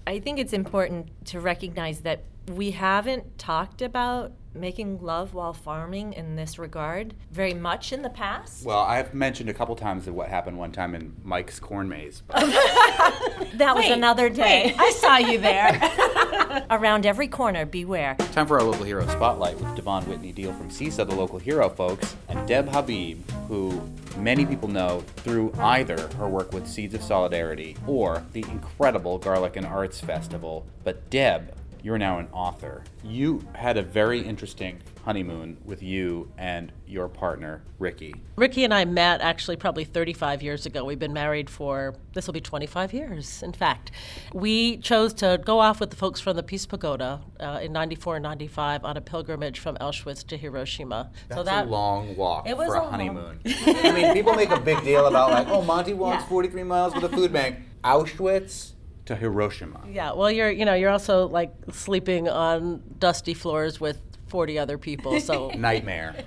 I think it's important to recognize that we haven't talked about making love while farming in this regard very much in the past. Well, I've mentioned a couple times of what happened one time in Mike's corn maze. That was another day. I saw you there. Around every corner, beware. Time for our local hero spotlight with Devon Whitney Deal from CISA, the local hero folks, and Deb Habib, who many people know through either her work with Seeds of Solidarity or the incredible Garlic and Arts Festival. But Deb, you're now an author. You had a very interesting honeymoon with you and your partner, Ricky. Ricky and I met actually probably 35 years ago. We've been married for, this will be 25 years, in fact. We chose to go off with the folks from the Peace Pagoda in 94 and 95 on a pilgrimage from Auschwitz to Hiroshima. That's a long walk It was for a a honeymoon. I mean, people make a big deal about like, oh, Monty walks 43 miles with a food bank. Auschwitz to Hiroshima. Yeah, well, you're also like sleeping on dusty floors with 40 other people, so Nightmare.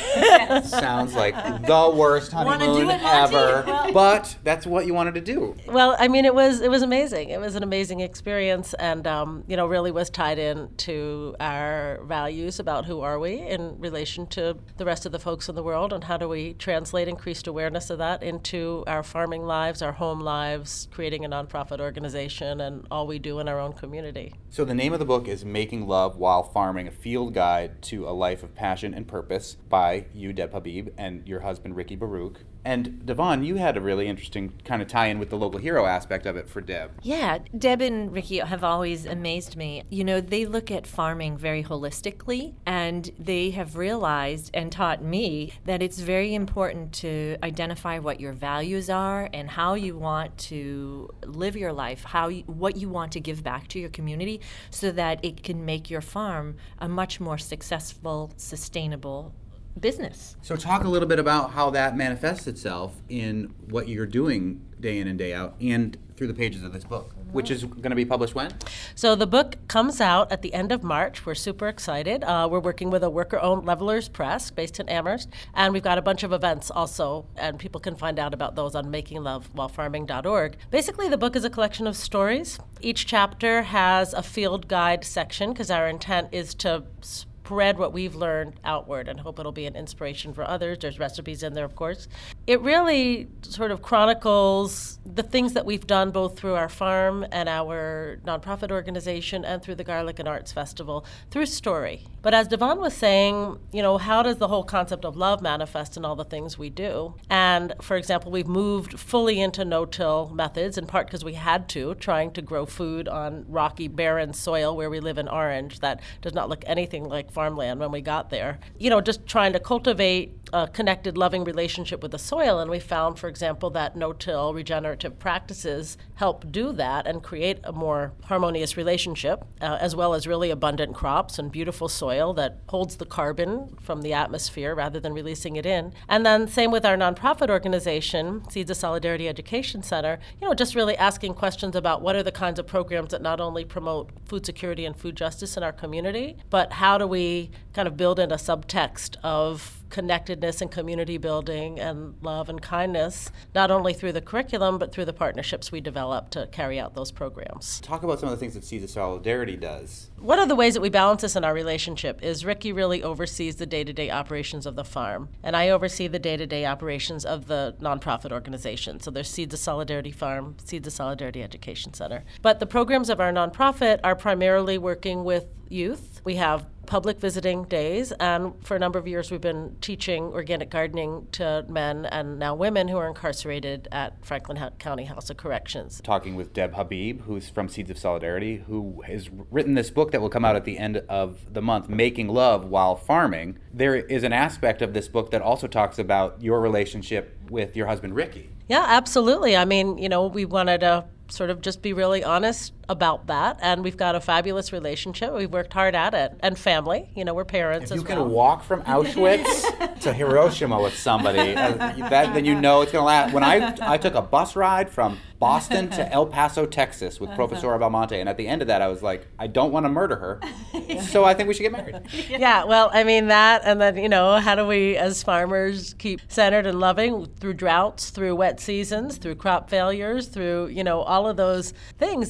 Sounds like the worst honeymoon ever. But that's what you wanted to do. Well, I mean, it was amazing. It was an amazing experience, and really was tied in to our values about who are we in relation to the rest of the folks in the world, and how do we translate increased awareness of that into our farming lives, our home lives, creating a nonprofit organization, and all we do in our own community. So the name of the book is Making Love While Farming, a field guide to a life of passion and purpose by you, Deb Habib, and your husband, Ricky Baruch. And Devon, you had a really interesting kind of tie-in with the local hero aspect of it for Deb. Yeah, Deb and Ricky have always amazed me. You know, they look at farming very holistically, and they have realized and taught me that it's very important to identify what your values are and how you want to live your life, what you want to give back to your community, so that it can make your farm a much more successful, sustainable business. So talk a little bit about how that manifests itself in what you're doing day in and day out and through the pages of this book, which is going to be published when? So the book comes out at the end of March. We're super excited. We're working with a worker-owned Levelers Press based in Amherst, and we've got a bunch of events also, and people can find out about those on makinglovewhilefarming.org. Basically, the book is a collection of stories. Each chapter has a field guide section, because our intent is to spread what we've learned outward and hope it'll be an inspiration for others. There's recipes in there, of course. It really sort of chronicles the things that we've done both through our farm and our nonprofit organization and through the Garlic and Arts Festival through story. But as Devon was saying, how does the whole concept of love manifest in all the things we do? And for example, we've moved fully into no-till methods, in part because we had to, trying to grow food on rocky, barren soil where we live in Orange that does not look anything like farmland when we got there. Just trying to cultivate a connected, loving relationship with the soil. And we found, for example, that no-till regenerative practices help do that and create a more harmonious relationship, as well as really abundant crops and beautiful soil that holds the carbon from the atmosphere rather than releasing it in. And then same with our nonprofit organization, Seeds of Solidarity Education Center, just really asking questions about what are the kinds of programs that not only promote food security and food justice in our community, but how do we kind of build in a subtext of connectedness and community building and love and kindness, not only through the curriculum, but through the partnerships we develop to carry out those programs. Talk about some of the things that Seeds of Solidarity does. One of the ways that we balance this in our relationship is Ricky really oversees the day-to-day operations of the farm, and I oversee the day-to-day operations of the nonprofit organization. So there's Seeds of Solidarity Farm, Seeds of Solidarity Education Center. But the programs of our nonprofit are primarily working with youth. We have public visiting days, and for a number of years we've been teaching organic gardening to men and now women who are incarcerated at Franklin County House of Corrections. Talking with Deb Habib, who's from Seeds of Solidarity, who has written this book that will come out at the end of the month, Making Love While Farming. There is an aspect of this book that also talks about your relationship with your husband, Ricky. Yeah, absolutely. I mean, we wanted to sort of just be really honest about that, and we've got a fabulous relationship. We've worked hard at it, and family. We're parents as well. If you can walk from Auschwitz to Hiroshima with somebody, then it's going to last. When I took a bus ride from Boston to El Paso, Texas with Professora Belmonte, and at the end of that I was like, I don't want to murder her, so I think we should get married. Yeah, well, I mean that, and then, how do we as farmers keep centered and loving through droughts, through wet seasons, through crop failures, through, all of those things that are real.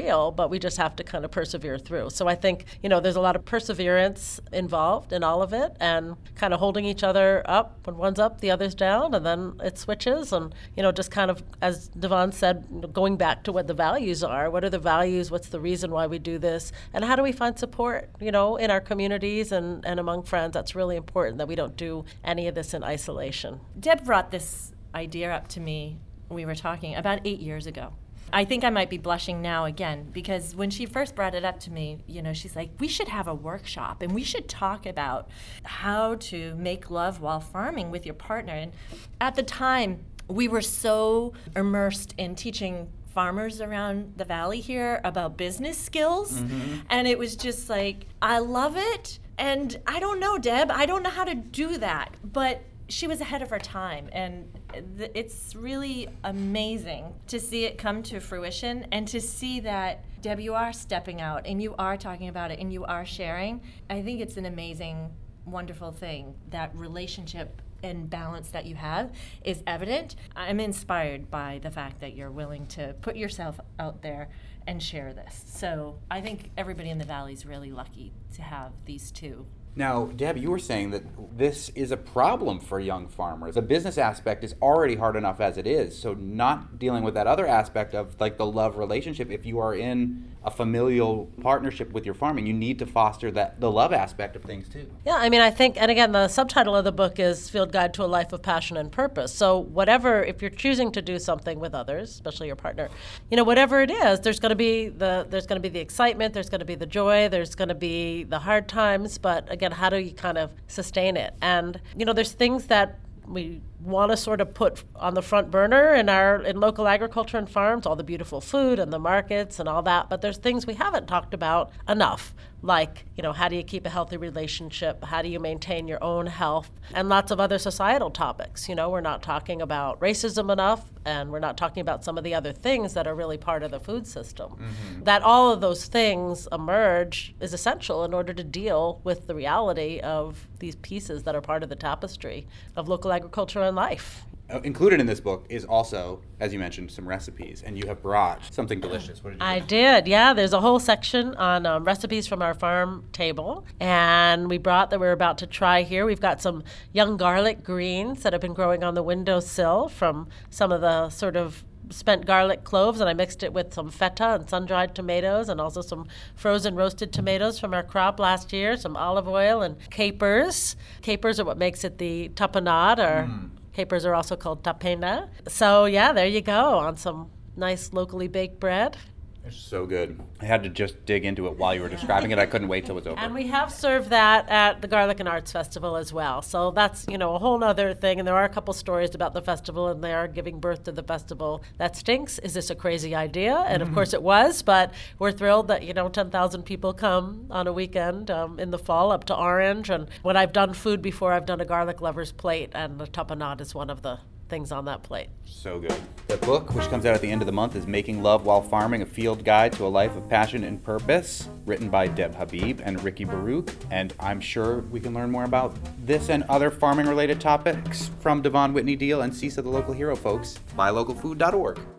real, but we just have to kind of persevere through. So I think, there's a lot of perseverance involved in all of it, and kind of holding each other up. When one's up, the other's down, and then it switches. And, just kind of, as Devon said, going back to what the values are. What are the values? What's the reason why we do this? And how do we find support, in our communities and among friends? That's really important, that we don't do any of this in isolation. Deb brought this idea up to me, we were talking, about 8 years ago. I think I might be blushing now again, because when she first brought it up to me, she's like, we should have a workshop and we should talk about how to make love while farming with your partner. And at the time, we were so immersed in teaching farmers around the valley here about business skills. Mm-hmm. And it was just like, I love it. And I don't know, Deb, I don't know how to do that. But she was ahead of her time, and it's really amazing to see it come to fruition and to see that, Deb, you are stepping out and you are talking about it and you are sharing. I think it's an amazing, wonderful thing. That relationship and balance that you have is evident. I'm inspired by the fact that you're willing to put yourself out there and share this. So I think everybody in the valley is really lucky to have these two. Now, Deb, you were saying that this is a problem for young farmers. The business aspect is already hard enough as it is, so not dealing with that other aspect of like the love relationship. If you are in a familial partnership with your farming, you need to foster the love aspect of things too. Yeah, I think, and again, the subtitle of the book is Field Guide to a Life of Passion and Purpose. So whatever, if you're choosing to do something with others, especially your partner, whatever it is, there's going to be the excitement, there's going to be the joy, there's going to be the hard times, but again, how do you kind of sustain it? And, there's things that we want to sort of put on the front burner in local agriculture and farms, all the beautiful food and the markets and all that, but there's things we haven't talked about enough, like, how do you keep a healthy relationship? How do you maintain your own health? And lots of other societal topics. We're not talking about racism enough, and we're not talking about some of the other things that are really part of the food system. Mm-hmm. That all of those things emerge is essential in order to deal with the reality of these pieces that are part of the tapestry of local agriculture and life. Included in this book is also, as you mentioned, some recipes, and you have brought something delicious. What did you I did, yeah. There's a whole section on recipes from our farm table, and we brought that we're about to try here. We've got some young garlic greens that have been growing on the windowsill from some of the sort of spent garlic cloves, and I mixed it with some feta and sun-dried tomatoes and also some frozen roasted tomatoes from our crop last year, some olive oil and capers. Capers are what makes it the tapenade, or capers are also called tapena. So yeah, there you go, on some nice locally baked bread. They're so good. I had to just dig into it while you were describing it. I couldn't wait till it was over. And we have served that at the Garlic and Arts Festival as well. So that's, a whole other thing. And there are a couple stories about the festival, and they are giving birth to the festival that stinks. Is this a crazy idea? And of course it was, but we're thrilled that, 10,000 people come on a weekend in the fall up to Orange. And when I've done food before, I've done a garlic lover's plate, and the tapenade is one of the things on that plate. So good. The book, which comes out at the end of the month, is Making Love While Farming, a Field Guide to a Life of Passion and Purpose, written by Deb Habib and Ricky Baruch. And I'm sure we can learn more about this and other farming-related topics from Devon Whitney Deal and CISA, the Local Hero folks, buylocalfood.org.